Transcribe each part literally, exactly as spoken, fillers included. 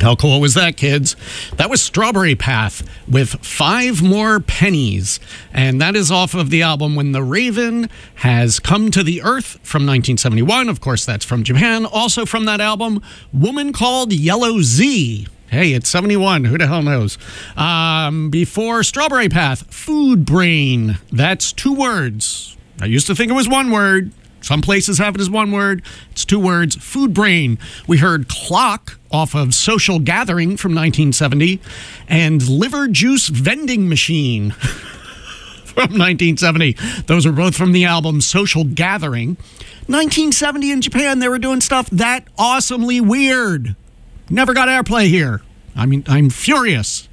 How cool was that, kids? That was Strawberry Path with Five More Pennies. And that is off of the album When the Raven Has Come to the Earth from nineteen seventy-one. Of course, that's from Japan. Also from that album, Woman Called Yellow Z. Hey, it's seventy-one. Who the hell knows? Um, before Strawberry Path, Food Brain. That's two words. I used to think it was one word. Some places have it as one word. It's two words. Food Brain. We heard Clock off of Social Gathering from nineteen seventy and Liver Juice Vending Machine from nineteen seventy. Those are both from the album Social Gathering. nineteen seventy in Japan, they were doing stuff that awesomely weird. Never got airplay here. I mean, I'm furious.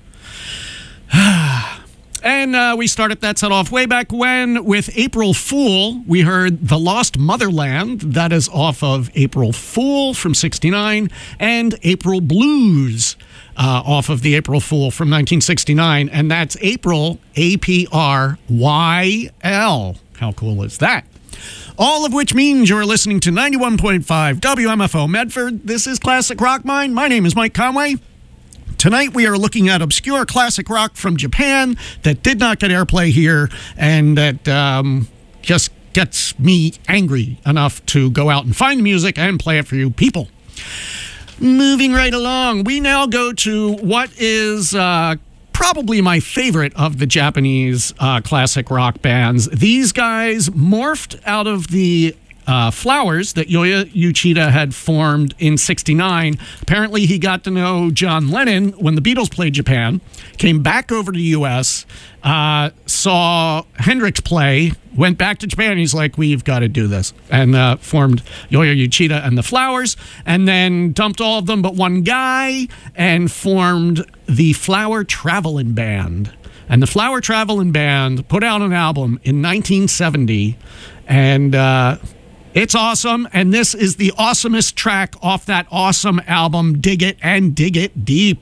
And uh, we started that set off way back when with April Fool. We heard The Lost Motherland. That is off of April Fool from sixty-nine. And April Blues uh, off of the April Fool from nineteen sixty-nine. And that's April, A P R Y L. How cool is that? All of which means you're listening to ninety-one point five W M F O Medford. This is Classic Rock Mine. My name is Mike Conway. Tonight we are looking at obscure classic rock from Japan that did not get airplay here and that um, just gets me angry enough to go out and find the music and play it for you people. Moving right along, we now go to what is uh, probably my favorite of the Japanese uh, classic rock bands. These guys morphed out of the Uh, Flowers that Yoya Uchida had formed in sixty-nine. Apparently, he got to know John Lennon when the Beatles played Japan, came back over to the U S, uh, saw Hendrix play, went back to Japan. He's like, we've got to do this, and uh, formed Yoya Uchida and the Flowers, and then dumped all of them but one guy and formed the Flower Travelin' Band. And the Flower Travelin' Band put out an album in nineteen seventy, and uh, it's awesome, and this is the awesomest track off that awesome album, Dig It and Dig It Deep.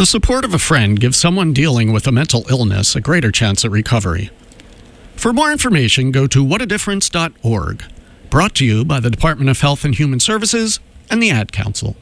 The support of a friend gives someone dealing with a mental illness a greater chance at recovery. For more information, go to what a difference dot org. Brought to you by the Department of Health and Human Services and the Ad Council.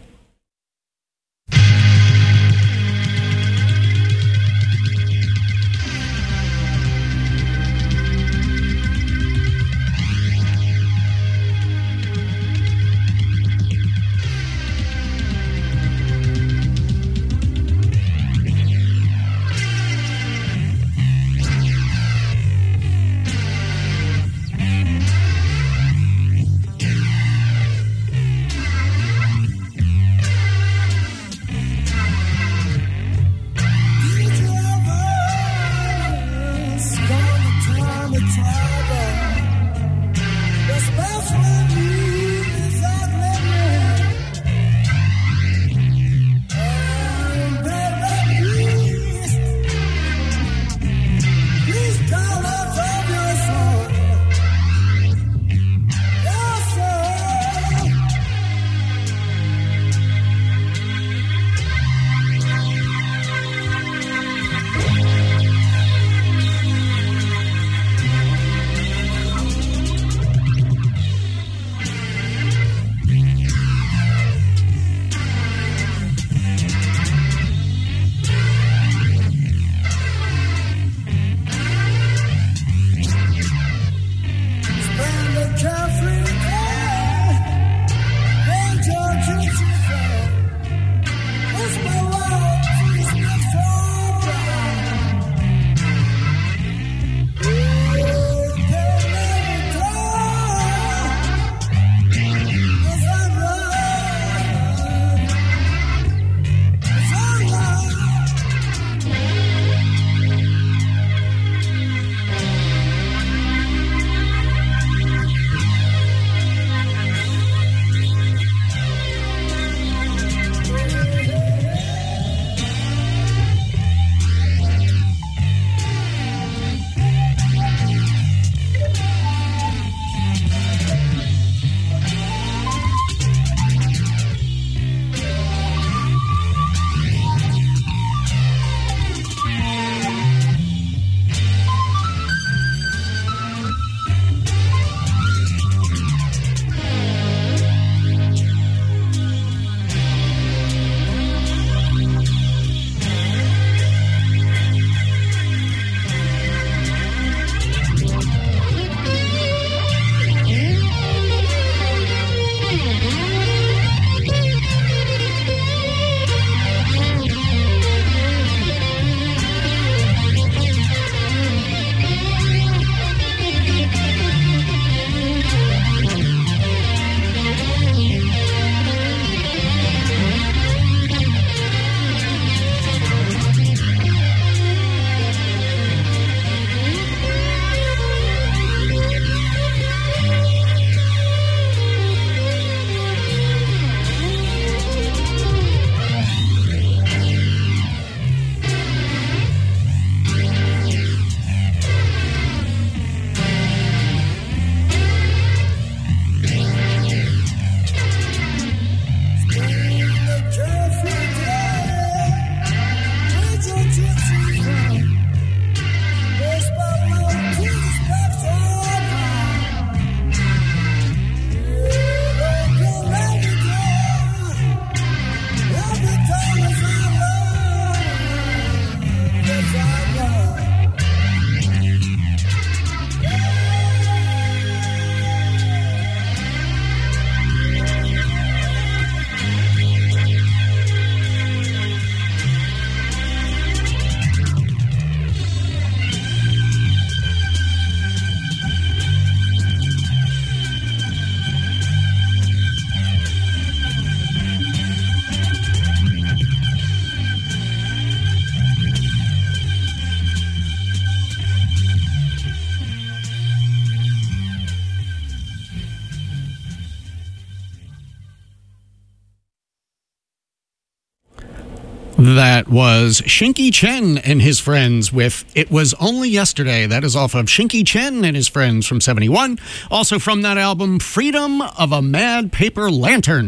That was Shinky Chen and his friends with It Was Only Yesterday. That is off of Shinky Chen and his friends from seventy-one. Also from that album, Freedom of a Mad Paper Lantern.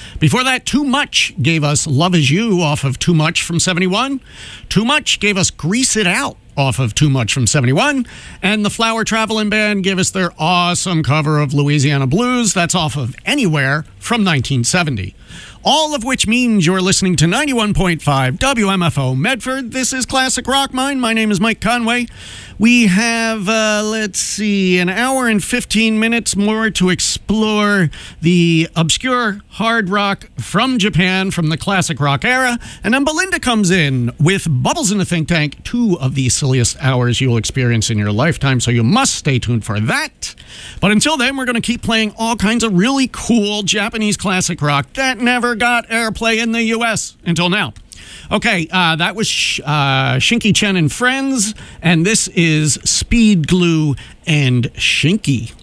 Before that, Too Much gave us Love Is You off of Too Much from seventy-one. Too Much gave us Grease It Out off of Too Much from seventy-one. And the Flower Traveling Band gave us their awesome cover of Louisiana Blues. That's off of Anywhere from nineteen seventy. All of which means you're listening to ninety-one point five W M F O Medford. This is Classic Rock Mine. My name is Mike Conway. We have, uh, let's see, an hour and fifteen minutes more to explore the obscure hard rock from Japan from the classic rock era. And then Belinda comes in with Bubbles in the Think Tank, two of the silliest hours you'll experience in your lifetime, so you must stay tuned for that. But until then, we're going to keep playing all kinds of really cool Japanese classic rock that never got airplay in the U S until now. Okay, uh, that was Sh- uh, Shinky Chen and Friends, and this is Speed Glue and Shinky.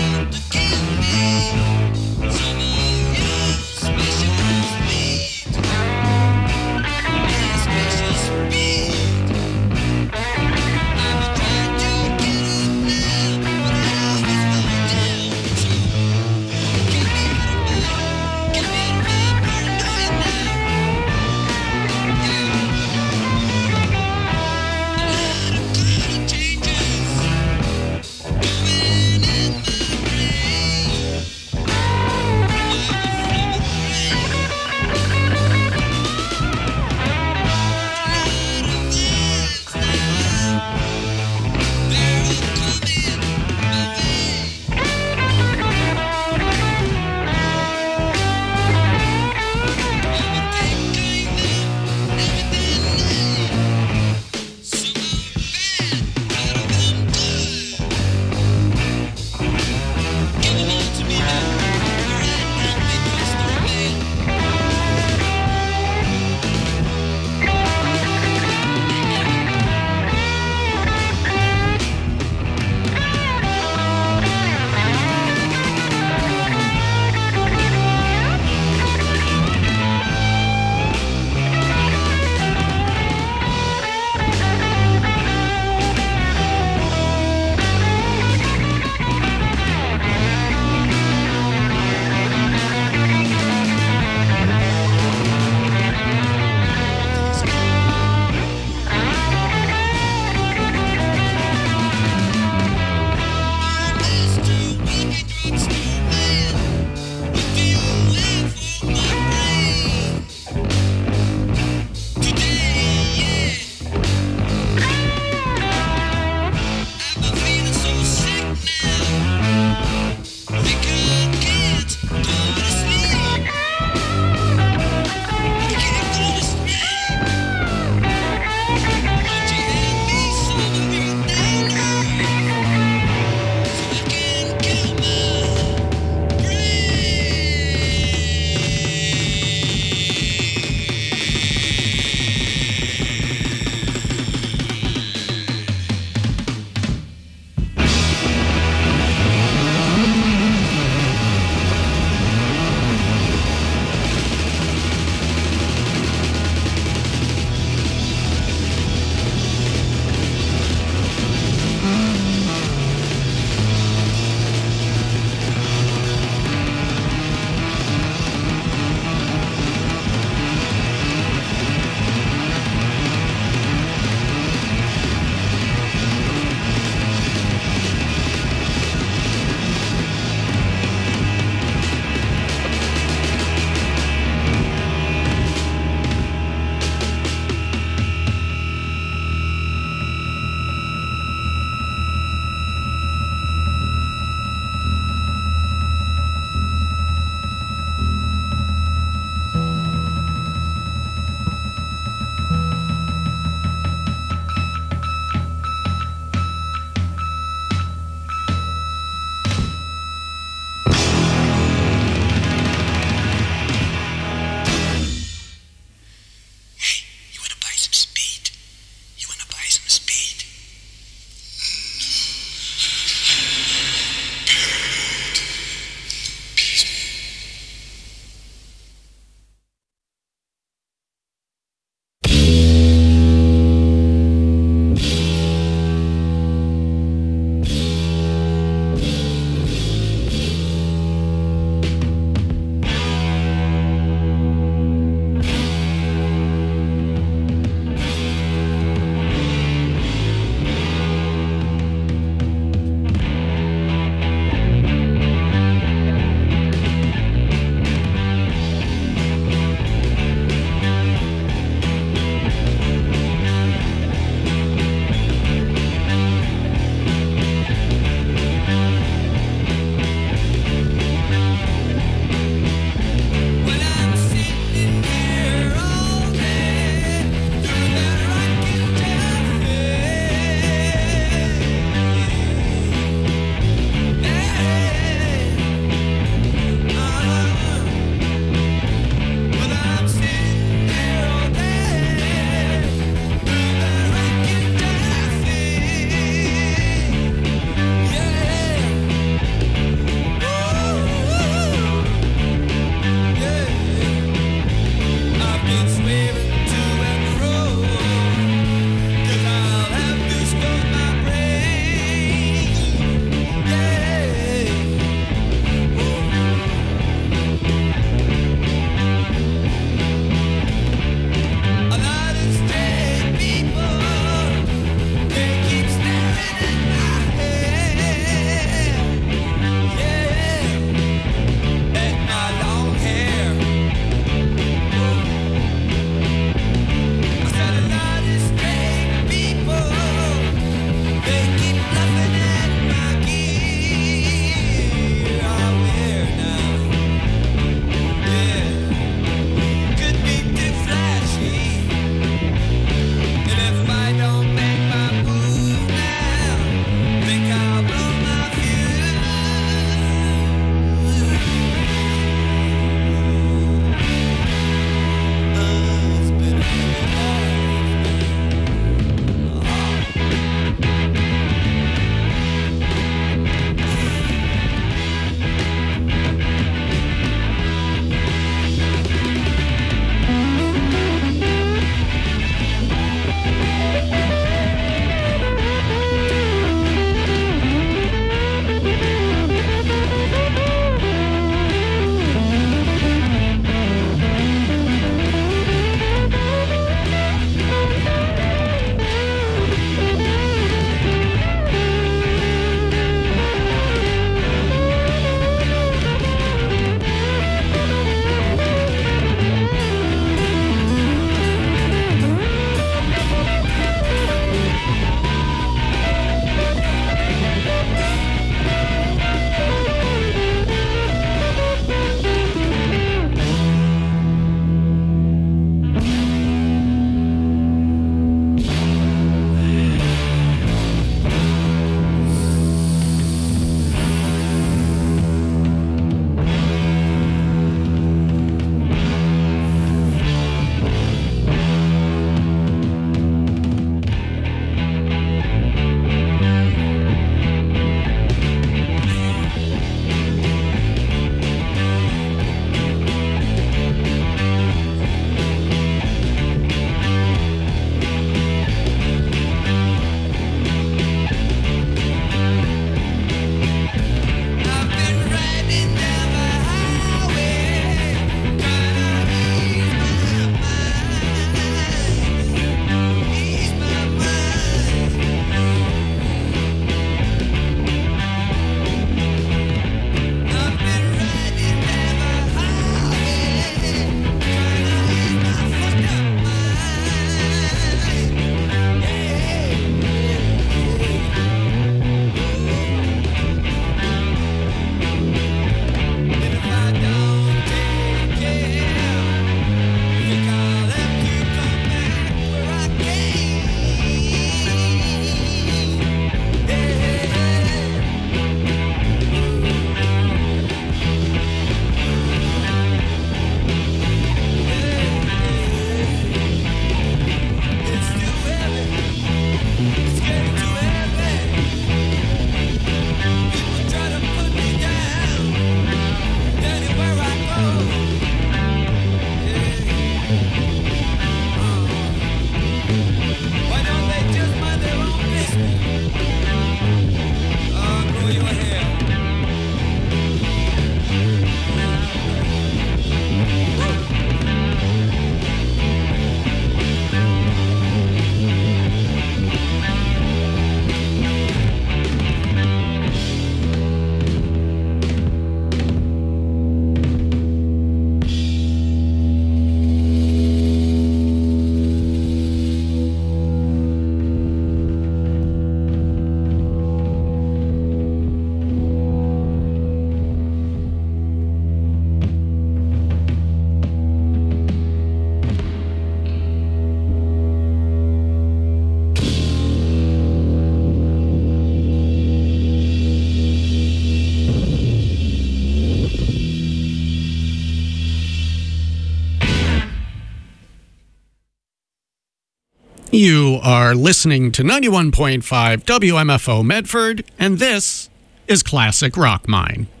You are listening to ninety-one point five W M F O Medford, and this is Classic Rock Mine.